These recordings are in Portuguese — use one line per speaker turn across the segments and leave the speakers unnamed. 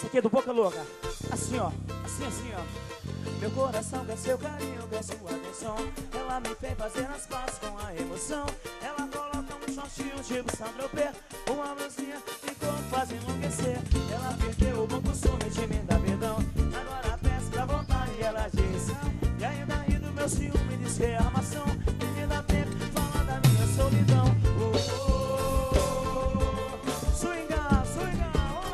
Esse aqui é do Boca Louca. Assim, ó. Assim, assim, ó. Meu coração quer seu carinho, quer sua atenção. Ela me fez fazer as pazes com a emoção. Ela coloca um shortinho tipo Saint-Tropez, uma blusinha ficou faz enlouquecer. Ela perdeu o bom costume de me dar perdão. Agora peço pra voltar e ela diz. E ainda ri do meu ciúme, diz que é armação. E me dá tempo de falar da minha solidão. Swinga, swinga, vamos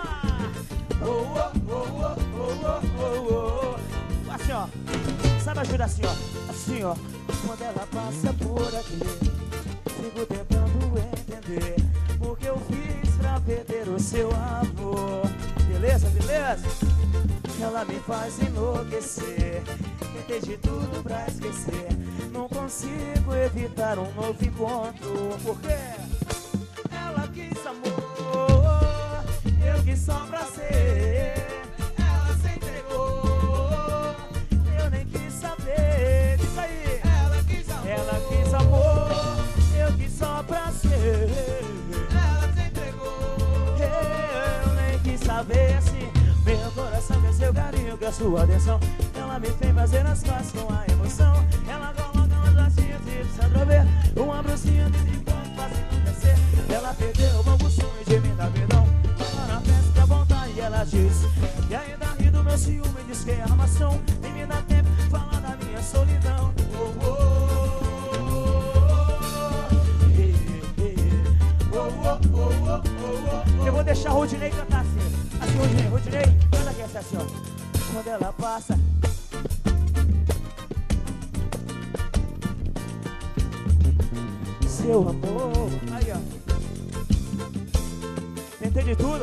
lá. Assim, ó. Sabe ajudar assim, ó. Assim, ó. Quando ela passa por aqui, fico tentando entender o que eu fiz pra perder o seu amor. Beleza, beleza? Ela me faz enlouquecer. Tentei de tudo pra esquecer. Não consigo evitar um novo encontro. Por quê? Ela quis amor, eu quis só prazer. Ela se entregou, eu nem quis saber. Diz aí. Ela quis amor, eu quis só prazer. Ela se entregou, eu nem quis saber assim. Meu coração quer seu carinho, quer sua atenção. Ela me fez fazer as pazes com a emoção. Ela coloca umas latinhas de Saint-Tropez, uma blusinha de licor, faz enlouquecer. Ela perdeu o bom costume de me dar perdão. Agora peço pra voltar e ela diz. E ainda ri do meu ciúme, diz que é armação. Nem me dá tempo de falar da minha solidão. Eu vou deixar o Rodinei cantar assim. Assim, Rodinei, canta aqui assim, ó. Quando ela passa, seu amor. Aí, ó. Tentei de tudo.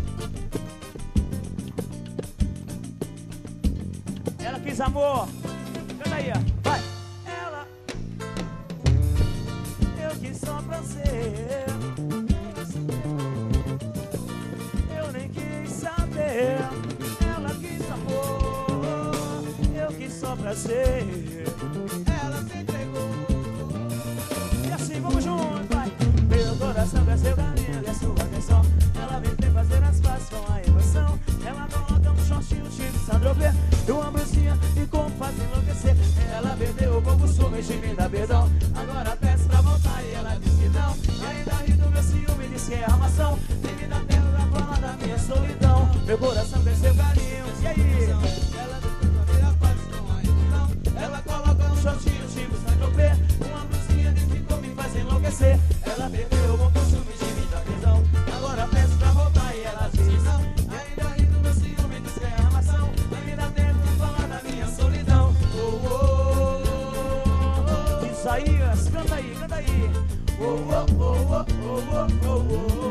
Ela quis amor. Canta aí, ó. Vai. Ela, eu quis só prazer. Eu nem quis saber. Ela quis amor, eu quis só prazer. Ela se entregou. E assim, vamos juntos, vai. Meu coração quer seu carinho, quer sua atenção. Ela me fez fazer as pazes com a emoção. Ela coloca um shortinho tipo Saint-Tropez, uma blusinha e como faz enlouquecer. Ela perdeu o bom costume de me dar perdão. Agora peço pra voltar e ela diz que não. E ainda ri do meu ciúme, diz que é armação. Nem me dá tempo pra falar da minha solidão. Meu coração quer seu carinho, e aí? Ela me fez fazer as pazes com a emoção. Ela coloca um shortinho tipo Saint-Tropez, uma blusinha de ficou me faz enlouquecer. Ela perdeu o bom costume de me dar perdão. Agora peço pra voltar e ela diz não. Ainda ri do meu ciúme, diz que é armação. Nem me dá tempo pra falar da minha solidão. Isaías, canta aí, canta aí.